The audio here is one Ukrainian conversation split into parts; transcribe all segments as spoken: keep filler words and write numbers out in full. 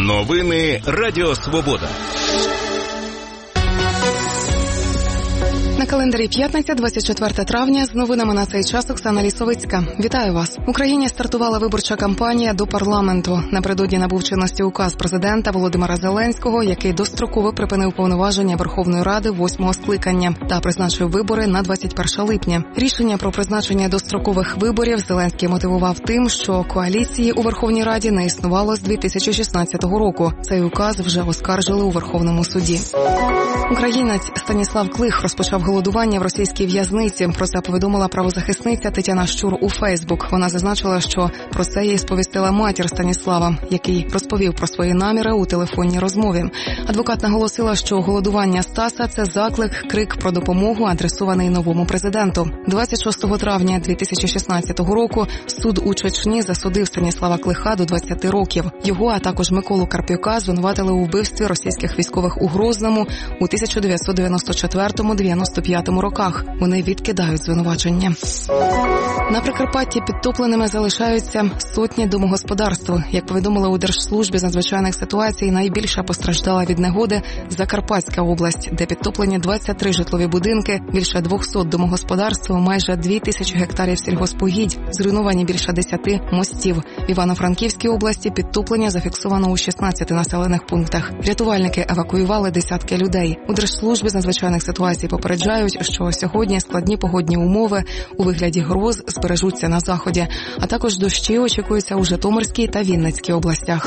Новини Радіо Свобода. На календарі п'ятниця, двадцять четверте травня. З новинами на цей час Оксана Лісовицька. Вітаю вас. В Україні стартувала виборча кампанія до парламенту. Напередодні набув чинності указ президента Володимира Зеленського, який достроково припинив повноваження Верховної Ради восьмого скликання та призначив вибори на двадцять перше липня. Рішення про призначення дострокових виборів Зеленський мотивував тим, що коаліції у Верховній Раді не існувало з дві тисячі шістнадцятого року. Цей указ вже оскаржили у Верховному суді. Українець Станіслав Клих розпочав голодування в російській в'язниці. Про це повідомила правозахисниця Тетяна Щур у Фейсбук. Вона зазначила, що про це їй сповістила матір Станіслава, який розповів про свої наміри у телефонній розмові. Адвокат наголосила, що голодування Стаса – це заклик, крик про допомогу, адресований новому президенту. двадцять шостого травня дві тисячі шістнадцятого року суд у Чечні засудив Станіслава Клиха до двадцяти років. Його, а також Миколу Карпюка звинуватили у вбивстві російських військових у Грозному у тисяча дев'ятсот дев'яносто четвертому - дев'яносто п'ятому роках. Вони відкидають звинувачення. На Прикарпатті підтопленими залишаються сотні домогосподарств. Як повідомили у Держслужбі з надзвичайних ситуацій, найбільше постраждала від негоди Закарпатська область, де підтоплені двадцять три житлові будинки, більше двохсот домогосподарств, майже дві тисячі гектарів сільгоспугідь, зруйновані більше десяти мостів. В Івано-Франківській області підтоплення зафіксовано у шістнадцяти населених пунктах. Рятувальники евакуювали десятки людей. У Держслужбі з надзвичайних ситуацій попереджають, що сьогодні складні погодні умови у вигляді гроз збережуться на заході, а також дощі очікуються у Житомирській та Вінницькій областях.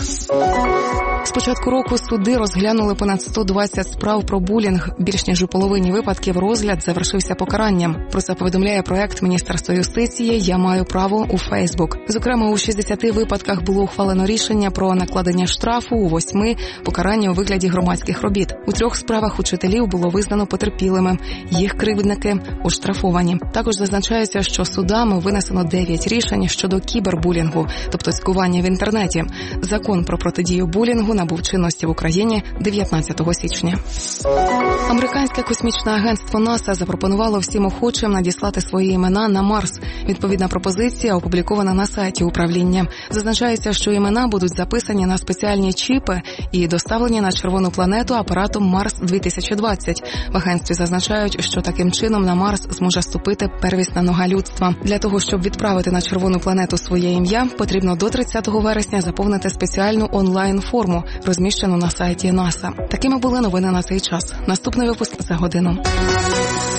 З початку року суди розглянули понад сто двадцять справ про булінг. Більш ніж у половині випадків розгляд завершився покаранням. Про це повідомляє проект Міністерства юстиції «Я маю право» у Фейсбук. Зокрема, у шістдесяти випадках було ухвалено рішення про накладення штрафу, у восьми – покарання у вигляді громадських робіт. У трьох справах учителів було визнано потерпілими. Їх кривдники оштрафовані. Також зазначається, що судами винесено дев'ять рішень щодо кібербулінгу, тобто цькування в інтернеті. Закон про протидію булінгу набув чинності в Україні дев'ятнадцятого січня. Американське космічне агентство НАСА запропонувало всім охочим надіслати свої імена на Марс. Відповідна пропозиція опублікована на сайті управління. Зазначається, що імена будуть записані на спеціальні чіпи і доставлені на червону планету апаратом Марс дві тисячі двадцять. В агентстві зазначають, що таким чином на Марс зможе ступити первісна нога людства. Для того, щоб відправити на червону планету своє ім'я, потрібно до тридцятого вересня заповнити спеціальну онлайн-форму, розміщену на сайті НАСА. Такими були новини на цей час. Наступний випуск за годину.